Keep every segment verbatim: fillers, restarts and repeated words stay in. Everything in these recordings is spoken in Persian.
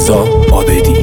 رضا عابدی.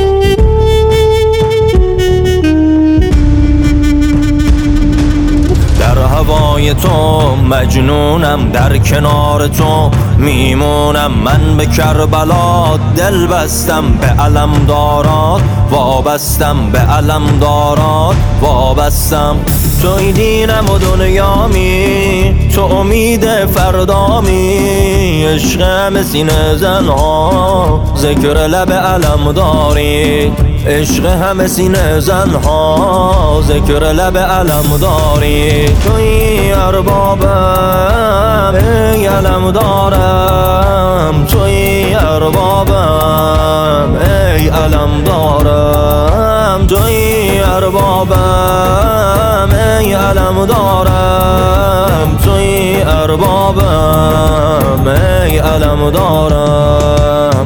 در هوای تو مجنونم، در کنار تو میمونم. من به کربلا دل بستم، به علمدارات وابستم، به علمدارات وابستم. توی دینم و دنیامی، تو امید فردامی. عشق همه سینه زنها ذکر لب علم داری. عشق همه سینه زنها ذکر لب علم داری. توی اربابم ای علم دارم، توی اربابم ای علم دارم. توی اربابم ای علم دارم، توی اربابم ای علم دارم.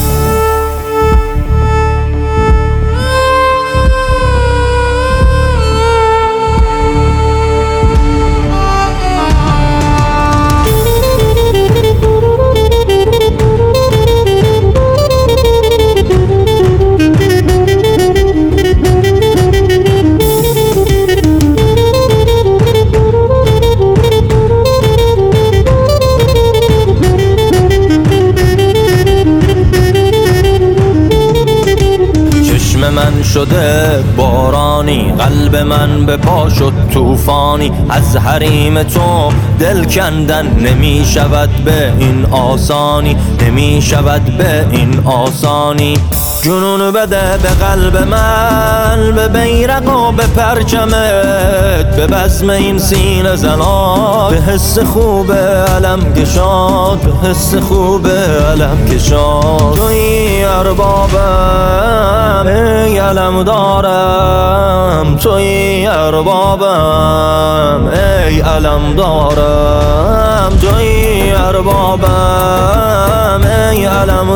من شده بارانی، قلب من به پا شد طوفانی. از حریم تو دل کندن نمی شود به این آسانی، نمی شود به این آسانی. جنون بده به قلب من، به بیرق و به پرچمت، به بزم این سینه زنان، به حس خوب علم کشان، به حس خوب علم کشان. توی اربابم ای علم دارم، توی اربابم ای علم دارم. توی اربابم ای علم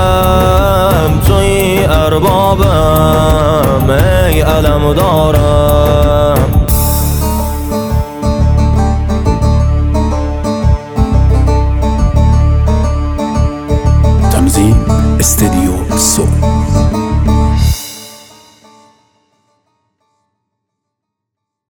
دارم، توی اربابم ای علم دارم.